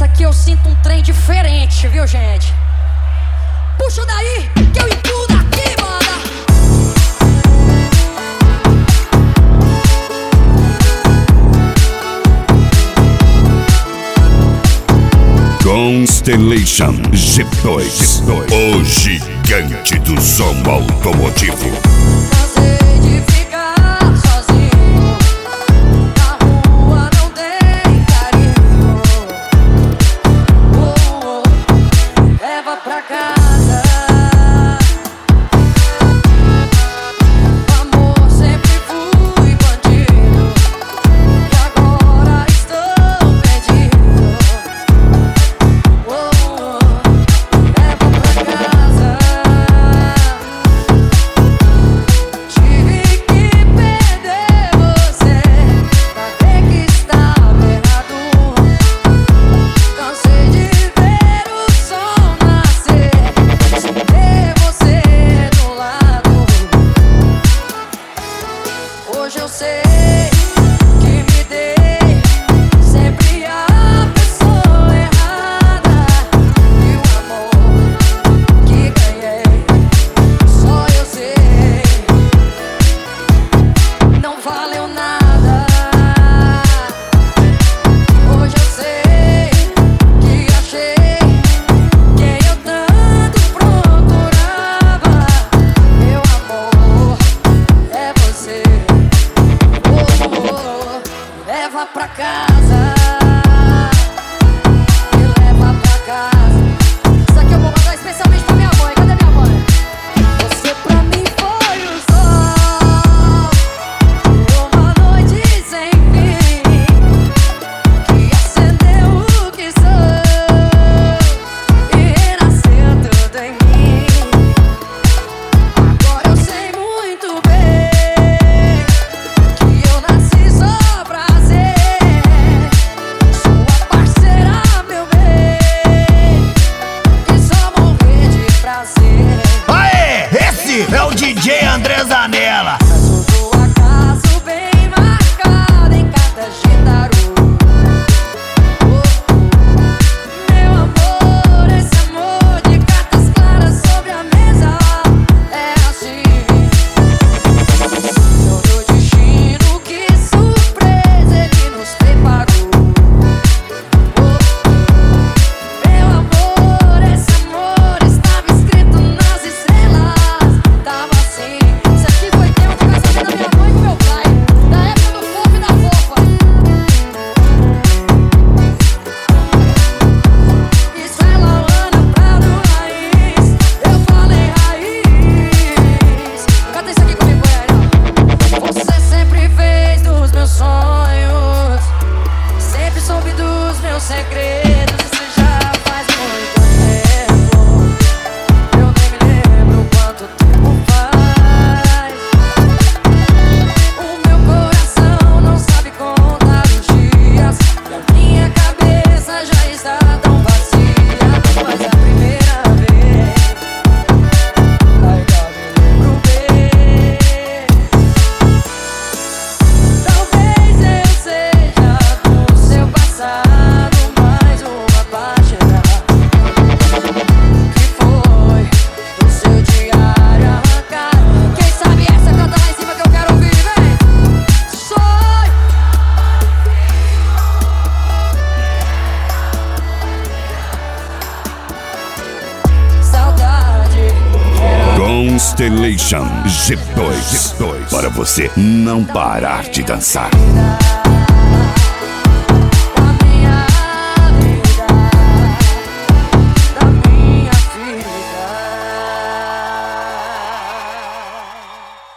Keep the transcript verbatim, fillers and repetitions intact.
Essa aqui eu sinto um trem diferente, viu, gente? Puxa daí, que eu empurro daqui, mano. Constellation G dois, o gigante do som automotivo. Cansei de ficar sozinho, na rua não tem carinho. Oh, oh, leva pra casa. Amor, sempre fui bandido e agora estou perdido. Oh, oh, leva pra casa. Tive que perder você pra ver que estava errado. Cansei de ver o sol nascer sem ter você do lado. Hoje eu sei que me dei sempre a pessoa errada e o amor que ganhei só eu sei não valeu nada. Hoje eu sei que achei quem eu tanto procurava. Meu amor é você. Oh, oh, oh, leva pra casa. Me leva pra casa. Isso aqui eu vou mandar especialmente pra minha mãe. Cadê minha mãe? Você pra mim foi o sol, uma noite sem fim, que acendeu o que sou e renasceu tudo em mim. Agora eu sei muito bem que eu nasci só pra ser sua parceira, meu bem, e só morrer de prazer. Aê, esse é o D J André Zanella. Traço do acaso bem marcado em cartas de tarô. Oh, oh, meu amor, esse amor de cartas claras sobre a mesa é assim. Todo destino, que surpresa ele nos preparou. Oh, oh, meu amor, esse amor estava escrito nas estrelas. Tava assim. Isso aqui foi tempo do casamento da minha mãe com meu pai, da época do fofo e da fofa. Isso é Lauana Prado Raiz. Eu falei raiz. Canta isso aqui comigo, Goiânia. Você sempre fez dos meus sonhos, sempre soube dos meus segredos. Isso já faz muito tempo. Eu nem me lembro quanto tempo faz. O meu coração não sabe contar os dias e a minha cabeça já está tão vazia. Mas é a primeira vez ainda me lembro bem. Talvez eu seja do seu passado mais uma página que foi do seu diário arrancado. Quem sabe essa canta lá em cima que eu quero ouvir, vem. Sonho. Saudade era Constellation G dois, para você não parar de dançar. vida.